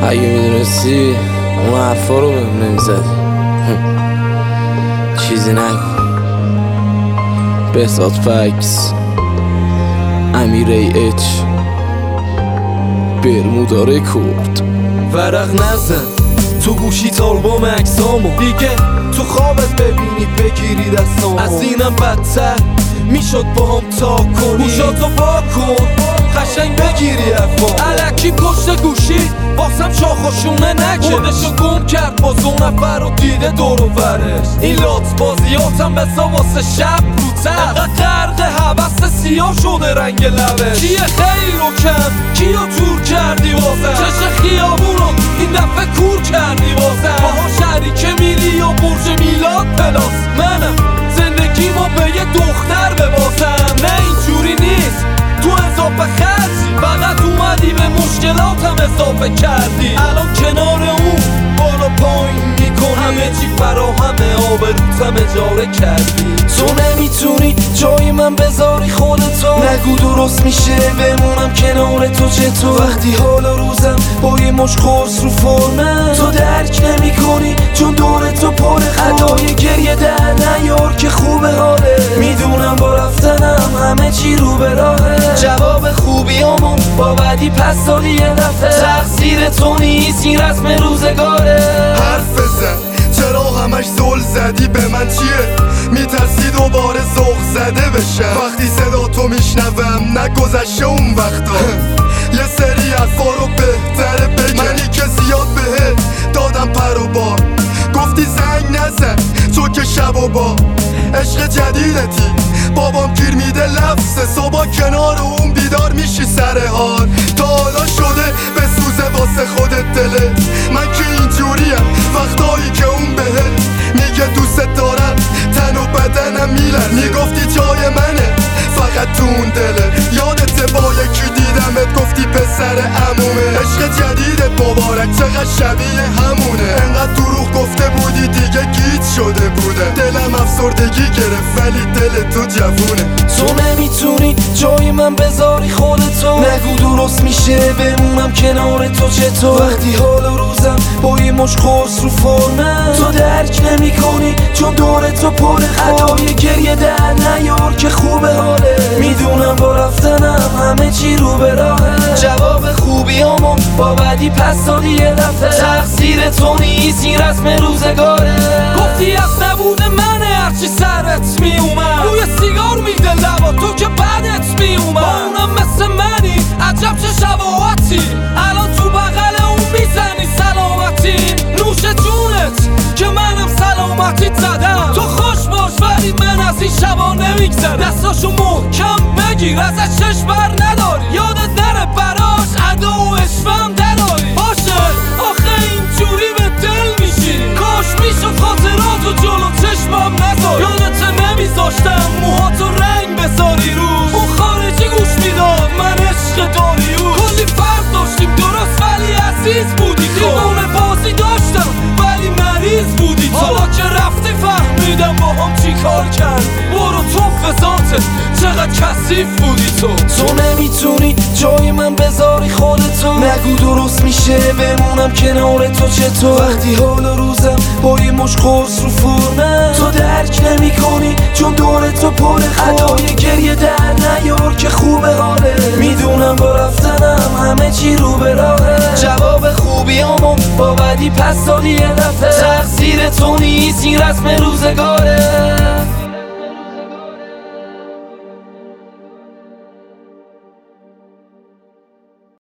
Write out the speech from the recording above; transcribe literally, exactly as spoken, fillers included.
اگه میدونستی اون حرفا رو بهم نمیزدی. چیزی نکن. بهزاد فکس، امیر ای اچ، برمودا رکورد. ورق نزن تو گوشی آلبوم عکسامو، دیگه تو خوابت ببینی بگیری دستامو. از اینم بدتر میشد با هم تا کنی، گوشاتو پا کن قشنگ بگیری افام. الکی پشت گوشی واسم شاخوشونه نکش، خودشو گم کرد باز اون نفر رو دیده دور و برش. این لات بازیاتم بسا واسه شب رو تر، غرق حوث سیاه شده رنگ لبش. کیه خیر و کم کیو تور کردی واسم، چش خیابونو این دفعه کور کردی واسم. باها شریک میلی و برج میلاد پلاس، منم زندگیمو به یه دختر بباسم. نه اینجوری نیست تو اضافه خرجی، فقط اومدی به مشکلاتم اضافه کردی. الان کنار اون بالا پایین میکنی، همه چی فراهمه آبروتم اجاره کردی. تو نمیتونی جای من بذاری خودتو، نگو درست میشه بمونم کنار تو. چطور وقتی حال روزم با یه مش قرص رو فرمه، تو درک نمی کنی چون دور تو پر ادای گریه در نیار که خوبه حاله. میدونم با رفتنم همه چی رو به راهه، جواب خوبیامون با بدی پس دادی یه دفعه. تقصیر تو نیست این رسم روزگاره. حرف بزن چرا همش زل زدی به من چیه؟ میترسی دوباره ذوق زده بشم وقتی صدا تو میشنوم، نگذشته اون وقتا. یه سری حرفا رو بهتره بگم، منی که زیاد بهت دادم پر و بار. گفتی زنگ نزن تو که شب و با عشق جدیدتی بابام گیر میده لفظ صبح کنار اون بیدار میشی سر حال. تا حالا شده به سوزه واسه خودت دلت، من که اینجوریم وقتایی که اون بهت میگه دوست دارم تن و بدنم میلرزه. میگفتی جای منه فقط تو اون دله، یادت با یکی دیدمت گفتی پسر عمومه. عشق جدیدت مبارک چقدر شبیه همونه، انقدر دروغ گفته بودی دیگه گیج شده بودم. دلم افسردگی گرفت ولی دل تو جوونه. تو نمیتونی جای من بذاری خودتو، نگو درست میشه بمونم کنار تو. چطور وقتی حال روزم با یه مش قرص رو فرمه، تو درک نمی کنی چون دور تو پر ادای گریه در نیار که خوبه حاله. میدونم با رفتنم همه چی رو به راهه، جواب خوبیامون با بدی پس دادی یه دفعه. تقصیر تو نیست این رسم روزگاره. گفتی از نبود منه هرچی سرت میومد، روی سیگار میده لبا تو که بعدت میومد. با اونم مثل منی عجب چه شباهتی، الان تو بغل اون میزنی سلامتی. نوش جونت که منم سلامتی زدم، تو خوش باش ولی من از این شبا نمیگذرم. دستاشو محکم بگیر ازش چش بر نداری، یادت نره براش ادا و اشوم دراری. باشه آخه اینجوری به دل میشینی، کاش میشد خاطراتو جلو چشمم نذاری. یادت نمیذاشتم موهاتو رنگ بذاری روش، اون خارجی گوش میداد من عشق داریوش. کلی فرق داشتیم درست ولی عزیز بودی، دیوونه بازی داشتم ولی مریض بودی. حالا که رفتی فهمیدم با هم چی کار کردی، برو تو فضاته چقدر کثیف بودی تو. تو نمیتونی جای من بذاری خودتو، نگو درست میشه بمونم کنار تو. چطور وقتی حال روزم با یه مش قرص رو فرمه، تو درک نمی کنی چون دور تو پر ادای گریه در نیار که خوبه حاله. میدونم با رفتنم همه چی رو به راهه، جواب خوبیامون با بدی پس دادی یه دفعه. تقصیر تو نیست این رسم روزگاره.